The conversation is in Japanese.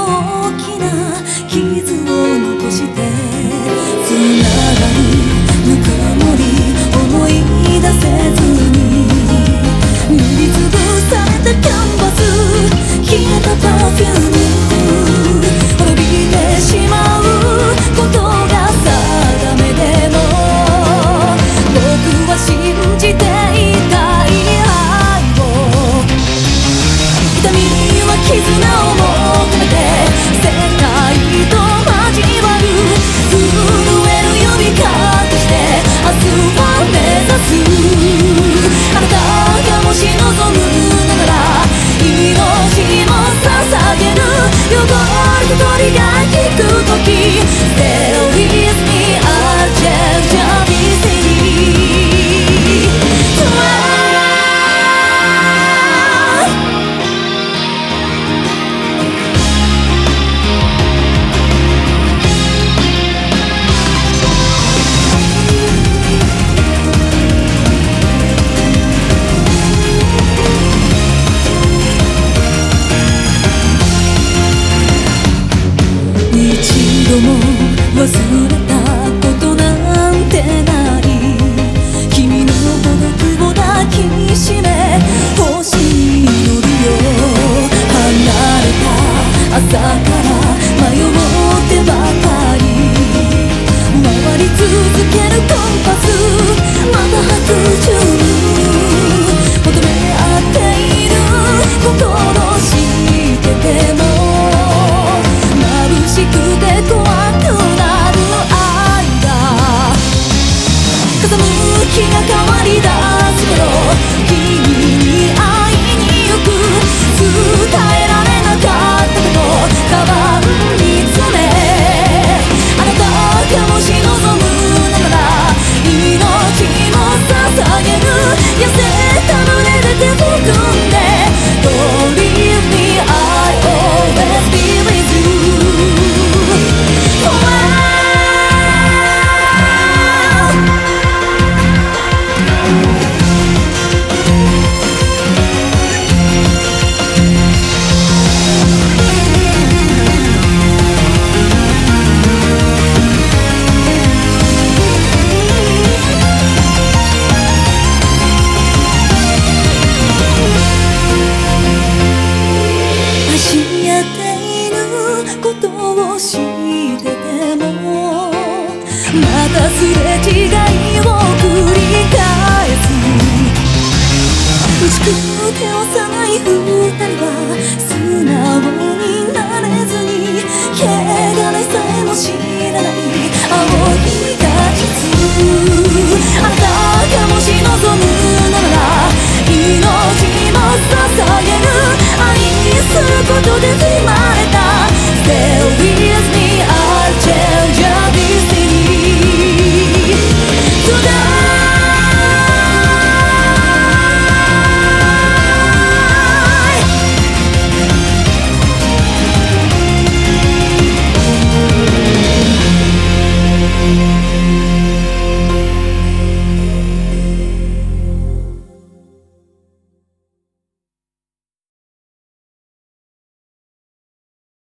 大きな傷を残してつながるぬくもり思い出せずに塗りつぶされたキャンバス消えたパフューム滅びてしまうことが定めでも僕は信じていたい愛を痛みは絆を求めて世界と交わる震える呼びかけして明日は目指すあなたがもし望むなら命も捧げる汚れた鳥が引く時 Stay with me I'll change everything一度も忘れたことなんてない君の孤独を抱きしめ欲しいのよ離れた朝から迷ってばかり回り続けるコンパスまた白昼求め合っている心してても眩しくて怖くなる愛が風向きが変わり出す頃君に会いに行く伝えられなかったことカバンに詰めあなたがもし望むなら命も捧げる痩せた胸で手を組んで Don't leave me I always be with you愛し合っていることを知っててもまたすれ違いを繰り返す打ちくて幼い二人は素直になれずに汚れさえも知らない青い果実あなたがもし望むなら命も捧げる愛することで